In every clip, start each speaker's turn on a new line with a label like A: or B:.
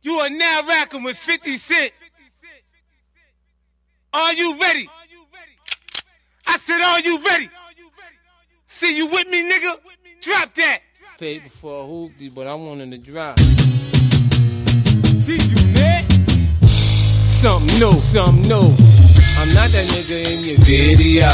A: You are now rocking with 50 Cent. Are you ready? I said, are you ready? See, you with me, nigga? Drop that.
B: Paid before I hooped you, but I wanted to drop.
A: See you, man.
B: Something new, something new. I'm not that nigga in your video.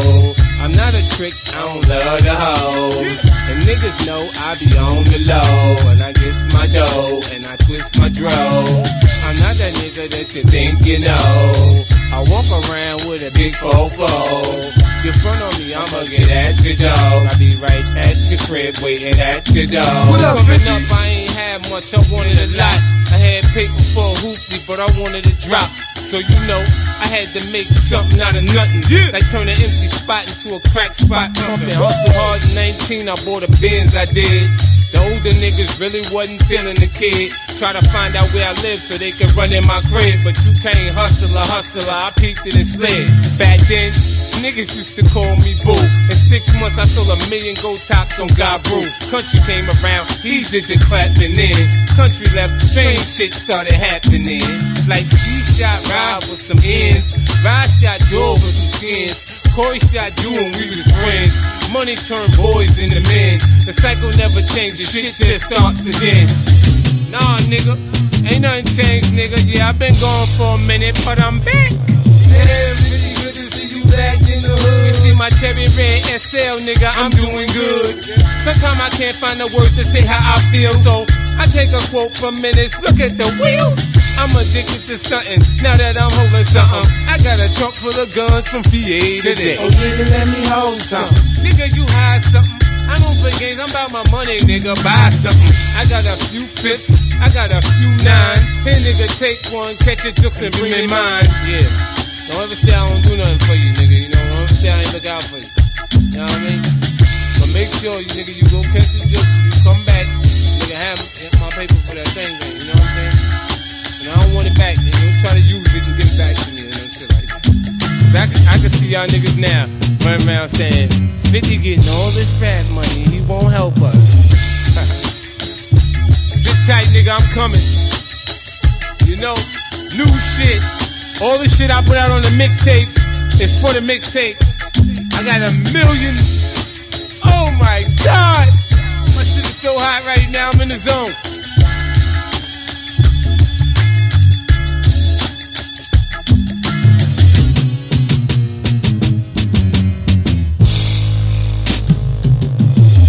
B: I'm not a trick, I don't love the hoes. And niggas know I be on the low. And I get my dough, and I twist my dro. I'm not that nigga that you think you know. I walk around with a big fofo. You front on me, I'ma get at your dog. I be right at your crib, waiting at your dog. Coming up, I ain't had much, I wanted a lot. I had paper for a hoopty, but I wanted to drop. So you know, I had to make something out of nothing. Like turn an empty spot into a crack spot. Pumping hustle hard at 19, I bought a Benz, I did. The older niggas really wasn't feeling the kid. Try to find out where I live so they could run in my crib. But you can't hustle, I peeped it and slid. Back then, niggas used to call me boo. In 6 months, I sold 1 million gold tops on God Brew. Country came around, he did the clapping in. Country left, strange shit started happening. Like C-shot Ride with some ends. Ride shot Joe with some skins. Corey shot you and we was friends. Money turned boys into men. The cycle never changes, shit just starts again. Nah, nigga, ain't nothing changed, nigga. Yeah, I've been gone for a minute, but I'm back.
C: Damn, really good to see you back in the hood.
B: You see my cherry red SL, nigga, I'm doing good. Sometimes I can't find the words to say how I feel, so I take a quote for minutes, look at the wheels. I'm addicted to stunting, now that I'm holding something. I got a trunk full of guns from VA today.
C: Oh yeah, let me hold something.
B: Nigga, you hide something. I don't play games, I'm about my money, nigga, buy something. I got a few fifths, I got a few nines. Here, nigga, take one, catch your jokes and bring me mine. Yeah, don't ever say I don't do nothing for you, nigga. You know, don't ever say I ain't look out for you. You know what I mean? But make sure, you nigga, you go catch your jokes, you come back, nigga, have my paper for that thing, man. You know what I'm saying? And I don't want it back, and don't try to use it and give it back to me, and no shit like that. I can see y'all niggas now running around saying, 50 getting all this rap money, he won't help us. Sit tight, nigga, I'm coming. You know, new shit. All the shit I put out on the mixtapes is for the mixtapes. I got 1 million. Oh my God. My shit is so hot right now, I'm in the zone.